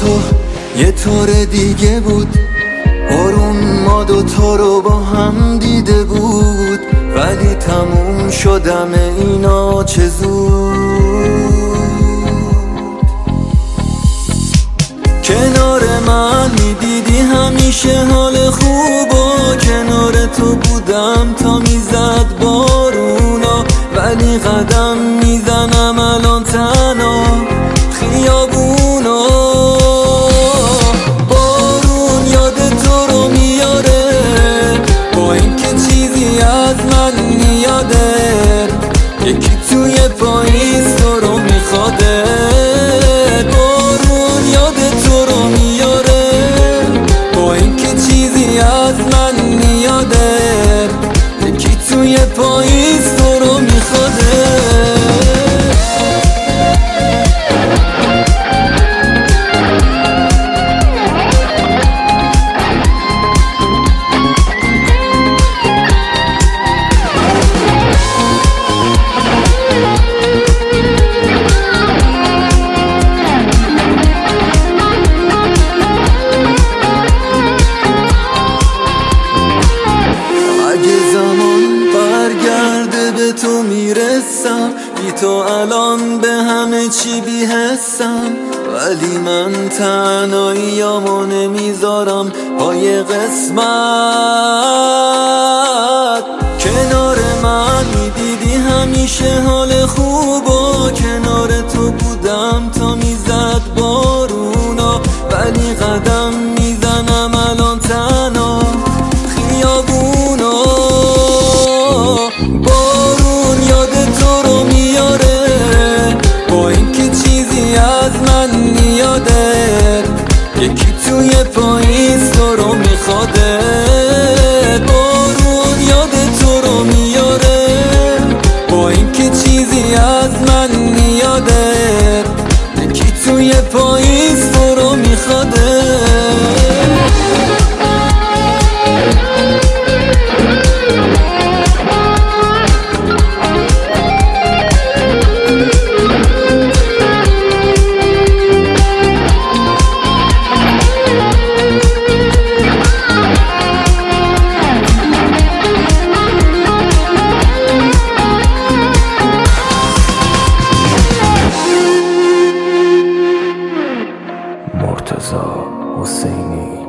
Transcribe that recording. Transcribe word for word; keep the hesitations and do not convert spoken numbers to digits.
تو یه طور دیگه بود، بارون ما دوتا رو با هم دیده بود، ولی تموم شدم اینا چه زود. کنار من میدیدی همیشه حال خوب و کنار تو بودم تا میزد بارونا، ولی قدم میزنم الان تنها خیابونا. بارون یاد تو رو میاره با اینکه چیزی از من میاده، یکی توی پاییز تو رو میخواده. بارون یاد تو رو میاره با اینکه چیزی از من میاده، یکی توی پاییز تو رو میخواده. تو میرسم بی تو الان به همه چی بی‌حسم، ولی من تنهاییامو نمیذارم پای قسمت. کنار من میدیدی همیشه حال خوب و کنار تو بودم تا میزد بارونا، ولی قدم میزنم الان تنها خیابونا. یکی توی پاییز تو رو میخواده. بارون یاد تو رو میاره با اینکه چیزی از من میاده، یکی توی پاییز تو رو میخواده. مرتضی حسینی